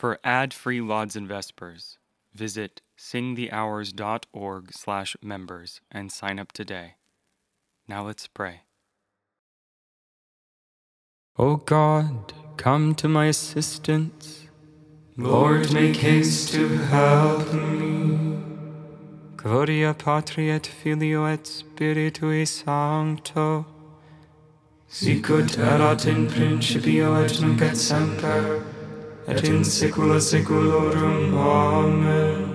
For ad-free lauds and vespers, visit singthehours.org/members and sign up today. Now let's pray. O God, come to my assistance. Lord, make haste to help me. Gloria Patri et Filio et Spiritui Sancto. Sicut erat in principio et nunc et semper, et in saecula saeculorum. Amen.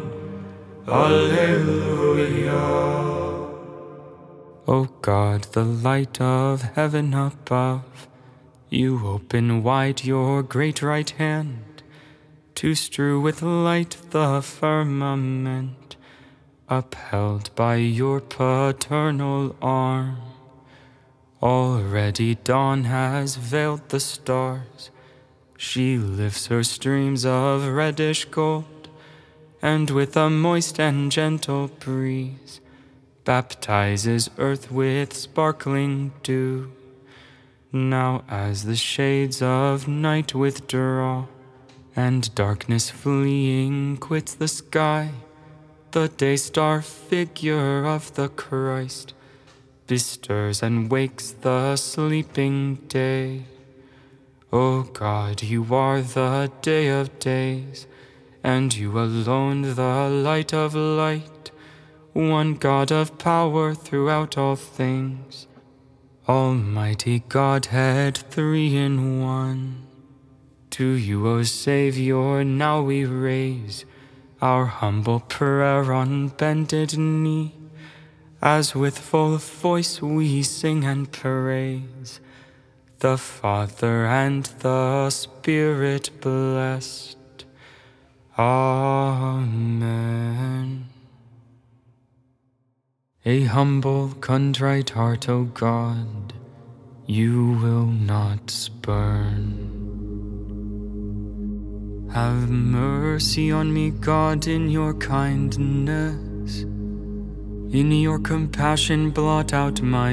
Alleluia. O God, the light of heaven above, you open wide your great right hand to strew with light the firmament, upheld by your paternal arm. Already dawn has veiled the stars. She lifts her streams of reddish gold, and with a moist and gentle breeze baptizes earth with sparkling dew. Now as the shades of night withdraw, and darkness fleeing quits the sky, the day-star figure of the Christ bestirs and wakes the sleeping day. O God, you are the day of days, and you alone the light of light, one God of power throughout all things, Almighty Godhead, three in one. To you, O Savior, now we raise our humble prayer on bended knee, as with full voice we sing and praise the Father and the Spirit blessed. Amen. A humble, contrite heart, O God, you will not spurn. Have mercy on me, God, in your kindness. In your compassion blot out my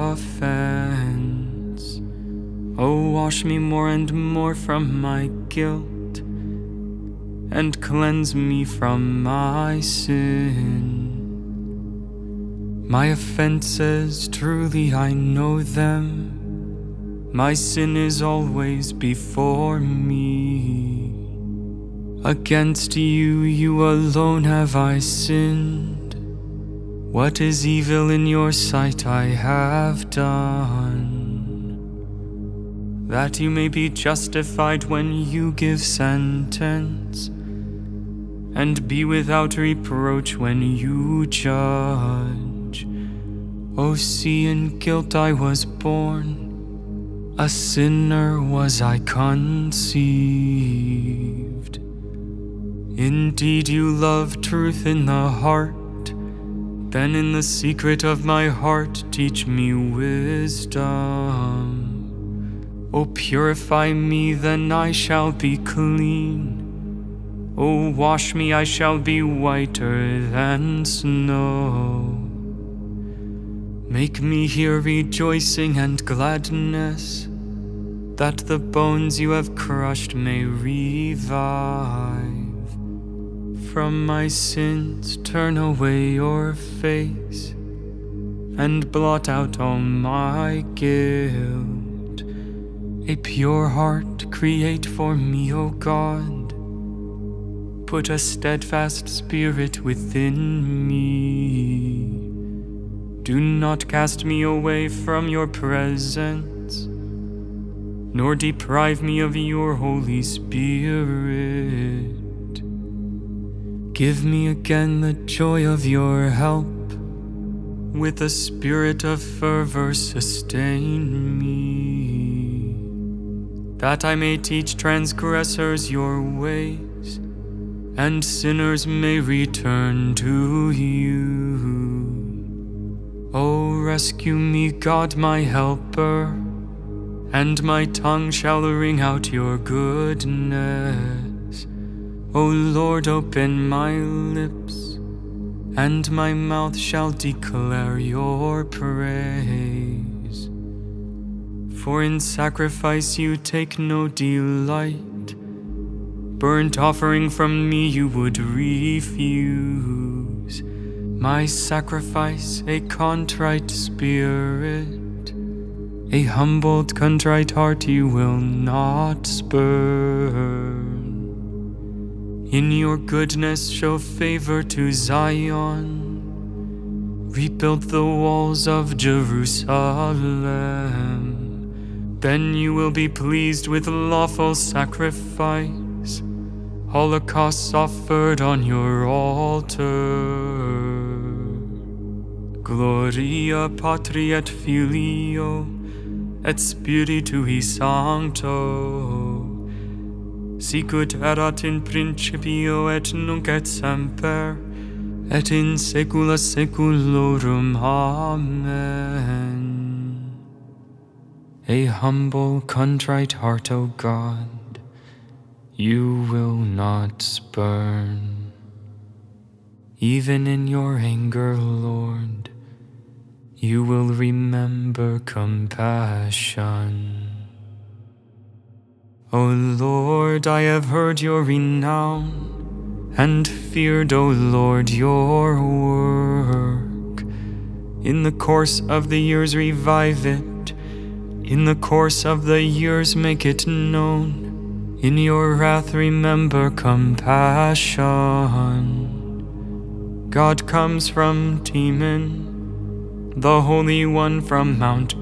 offense. Oh, wash me more and more from my guilt, and cleanse me from my sin. My offenses, truly I know them. My sin is always before me. Against you, you alone have I sinned. What is evil in your sight I have done, that you may be justified when you give sentence, and be without reproach when you judge. O see, in guilt I was born, a sinner was I conceived. Indeed, you love truth in the heart. Then in the secret of my heart teach me wisdom. O purify me, then I shall be clean. O wash me, I shall be whiter than snow. Make me hear rejoicing and gladness, that the bones you have crushed may revive. From my sins turn away your face, and blot out all my guilt. A pure heart create for me, O God. Put a steadfast spirit within me. Do not cast me away from your presence, nor deprive me of your Holy Spirit. Give me again the joy of your help. With a spirit of fervor sustain me, that I may teach transgressors your ways, and sinners may return to you. O rescue me, God, my helper, and my tongue shall ring out your goodness. O Lord, open my lips, and my mouth shall declare your praise. For in sacrifice you take no delight, Burnt offering from me you would refuse. My sacrifice, a contrite spirit, a humbled, contrite heart you will not spurn. In your goodness show favor to Zion. Rebuild the walls of Jerusalem. Then you will be pleased with lawful sacrifice, holocausts offered on your altar. Gloria Patri et Filio et Spiritui Sancto, sicut erat in principio et nunc et semper, et in saecula saeculorum. Amen. A humble, contrite heart, O God, you will not spurn. Even in your anger, Lord, you will remember compassion. O Lord, I have heard your renown, and feared, O Lord, your work. In the course of the years revive it, in the course of the years make it known. In your wrath remember compassion. God comes from Teman, the Holy One from Mount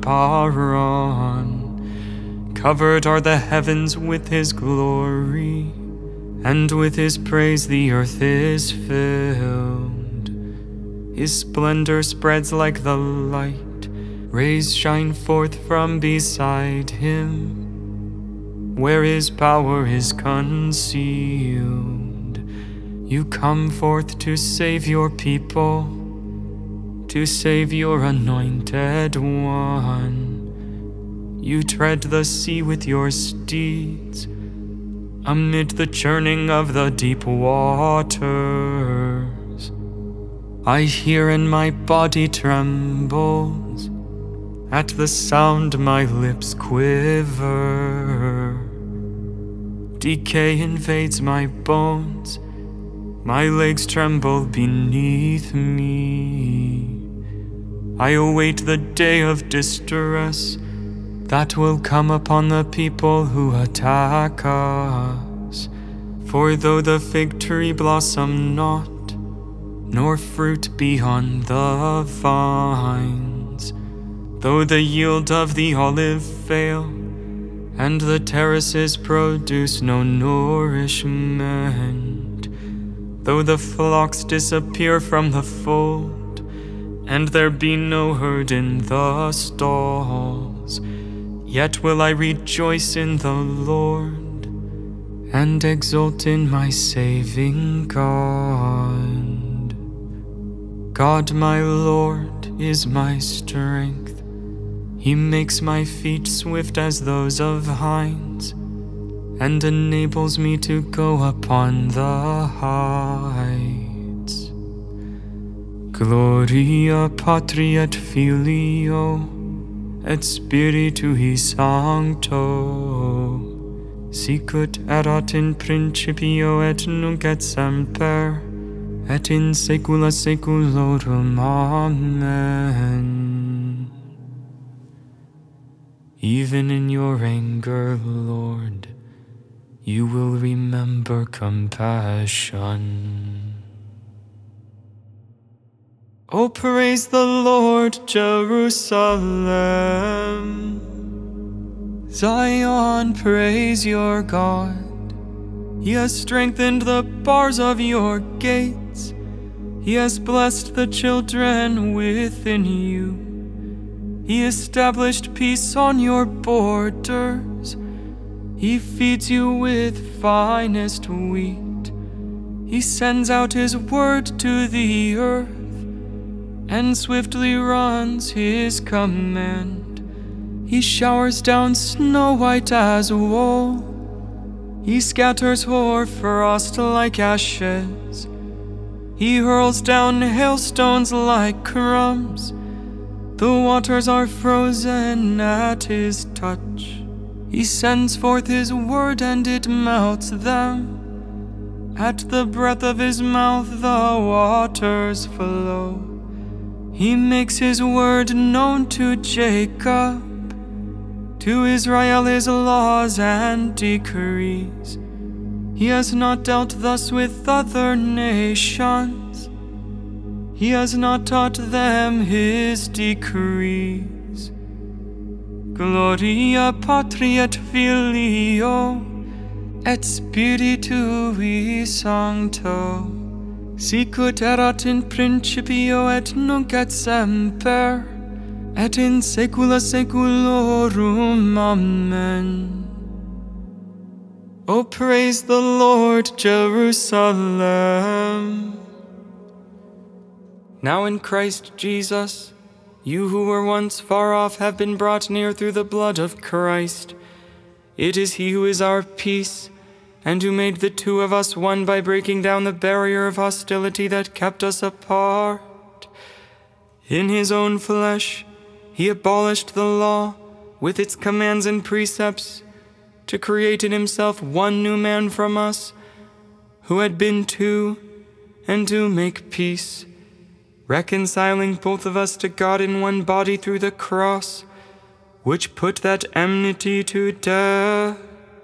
Paran. Covered are the heavens with his glory, and with his praise the earth is filled. His splendor spreads like the light, rays shine forth from beside him. Where his power is concealed, you come forth to save your people, to save your anointed one. You tread the sea with your steeds, amid the churning of the deep waters. I hear and my body trembles, at the sound my lips quiver. Decay invades my bones, my legs tremble beneath me. I await the day of distress that will come upon the people who attack us. For though the fig tree blossom not, nor fruit be on the vines, though the yield of the olive fail, and the terraces produce no nourishment, though the flocks disappear from the fold, and there be no herd in the stalls, yet will I rejoice in the Lord, and exult in my saving God. God my Lord is my strength. He makes my feet swift as those of hinds, and enables me to go upon the heights. Gloria Patri et Filio et Spiritui Sancto, sicut erat in principio et nunc et semper, et in saecula saeculorum. Amen. Even in your anger, Lord, you will remember compassion. Oh, praise the Lord, Jerusalem. Zion, praise your God. He has strengthened the bars of your gates. He has blessed the children within you. He established peace on your borders. He feeds you with finest wheat. He sends out his word to the earth, and swiftly runs his command. He showers down snow white as wool. He scatters hoar frost like ashes. He hurls down hailstones like crumbs. The waters are frozen at his touch. He sends forth his word and it melts them. At the breath of his mouth the waters flow. He makes his word known to Jacob, to Israel his laws and decrees. He has not dealt thus with other nations. He has not taught them his decrees. Gloria Patri et Filio et Spiritui Sancto, sicut erat in principio et nunc et semper, et in saecula saeculorum. Amen. O praise the Lord, Jerusalem. Now in Christ Jesus, you who were once far off have been brought near through the blood of Christ. It is he who is our peace, and who made the two of us one by breaking down the barrier of hostility that kept us apart. In his own flesh, he abolished the law with its commands and precepts, to create in himself one new man from us, who had been two, and to make peace, reconciling both of us to God in one body through the cross, which put that enmity to death.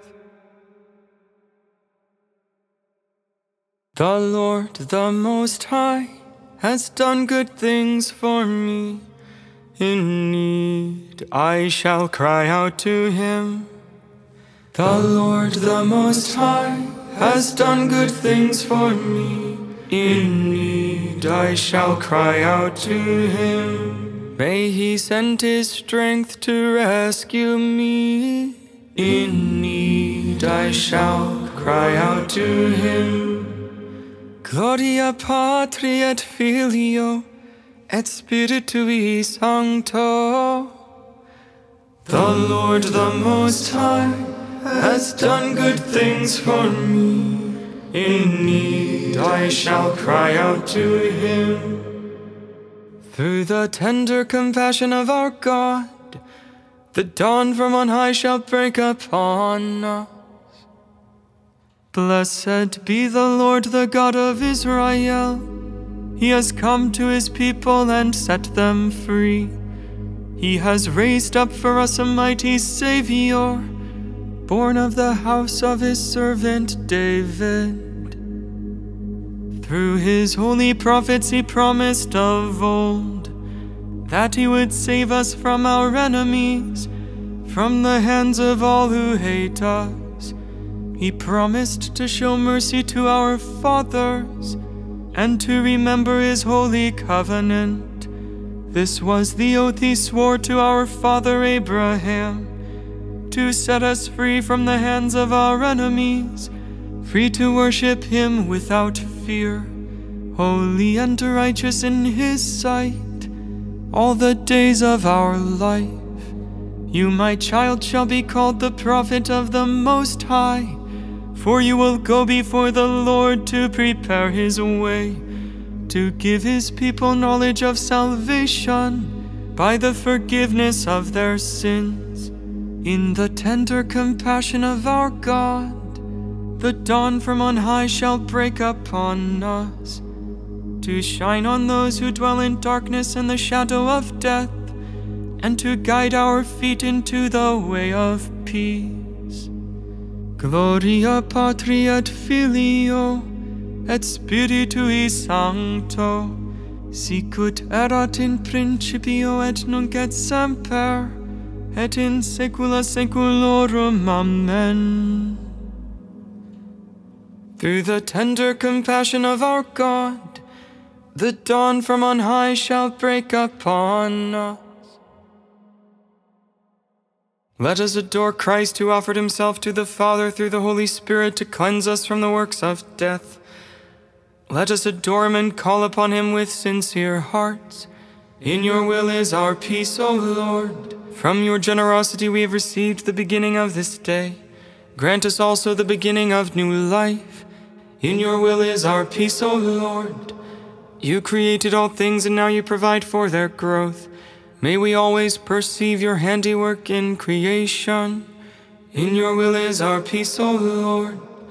The Lord, the Most High, has done good things for me. In need I shall cry out to him. The Lord, the Most High, has done good things for me. In need I shall cry out to him. May he send his strength to rescue me. In need I shall cry out to him. Gloria Patri et Filio et Spiritui Sancto. The Lord, the Most High, has done good things for me. In need I shall cry out to him. Through the tender compassion of our God, the dawn from on high shall break upon us. Blessed be the Lord, the God of Israel. He has come to his people and set them free. He has raised up for us a mighty Savior, born of the house of his servant David. Through his holy prophets he promised of old that he would save us from our enemies, from the hands of all who hate us. He promised to show mercy to our fathers and to remember his holy covenant. This was the oath he swore to our father Abraham, to set us free from the hands of our enemies, free to worship him without fear, holy and righteous in his sight, all the days of our life. You, my child, shall be called the prophet of the Most High, for you will go before the Lord to prepare his way, to give his people knowledge of salvation by the forgiveness of their sins. In the tender compassion of our God, the dawn from on high shall break upon us, to shine on those who dwell in darkness and the shadow of death, and to guide our feet into the way of peace. Gloria Patri et Filio et Spiritui Sancto, sicut erat in principio et nunc et semper, et in saecula saeculorum. Amen. Through the tender compassion of our God, the dawn from on high shall break upon us. Let us adore Christ, who offered himself to the Father through the Holy Spirit to cleanse us from the works of death. Let us adore him and call upon him with sincere hearts. In your will is our peace, O Lord. From your generosity we have received the beginning of this day. Grant us also the beginning of new life. In your will is our peace, O Lord. You created all things, and now you provide for their growth. May we always perceive your handiwork in creation. In your will is our peace, O Lord.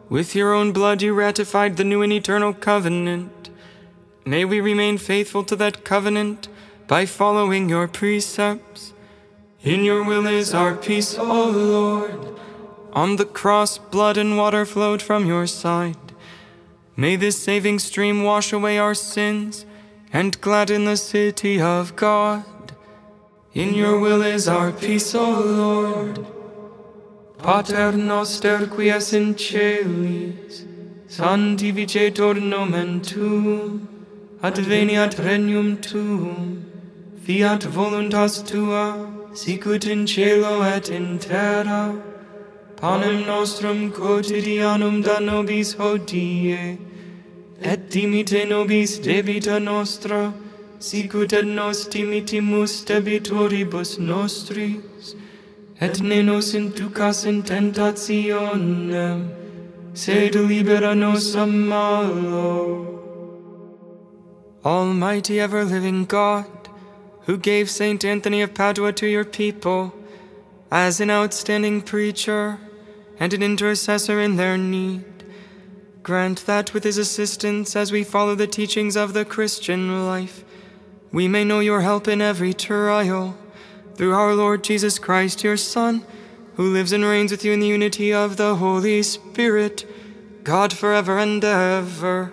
With your own blood you ratified the new and eternal covenant. May we remain faithful to that covenant by following your precepts. In your will is our peace, O Lord. On the cross, blood and water flowed from your side. May this saving stream wash away our sins and gladden the city of God. In your will is our peace, O Lord. Pater noster qui es in celis, sanctificetur nomen tuum, adveniat regnum tuum, fiat voluntas tua, sicut in cielo et in terra. Panem nostrum quotidianum da nobis hodie, et dimite nobis debita nostra, sicut et nos dimitimus debitoribus nostris, et ne nos inducas in tentationem, sed libera nos a malo. Almighty ever-living God, who gave Saint Anthony of Padua to your people as an outstanding preacher and an intercessor in their need, grant that with his assistance, as we follow the teachings of the Christian life, we may know your help in every trial, through our Lord Jesus Christ, your Son, who lives and reigns with you in the unity of the Holy Spirit, God forever and ever.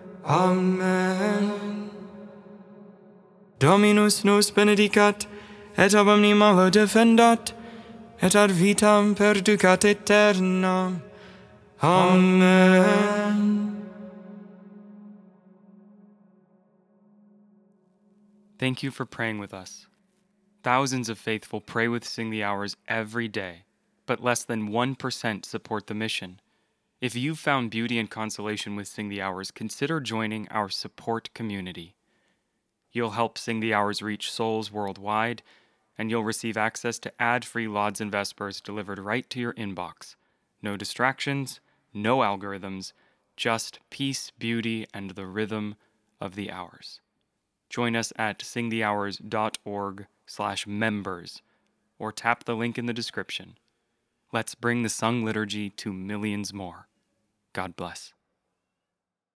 Amen. Dominus nos benedicat, et ab omni malo defendat, et ad vitam perducat aeternam. Amen. Thank you for praying with us. Thousands of faithful pray with Sing the Hours every day, but less than 1% support the mission. If you've found beauty and consolation with Sing the Hours, consider joining our support community. You'll help Sing the Hours reach souls worldwide, and you'll receive access to ad-free Lauds and Vespers delivered right to your inbox. No distractions, no algorithms, just peace, beauty, and the rhythm of the hours. Join us at singthehours.org/members or tap the link in the description. Let's bring the sung liturgy to millions more. God bless.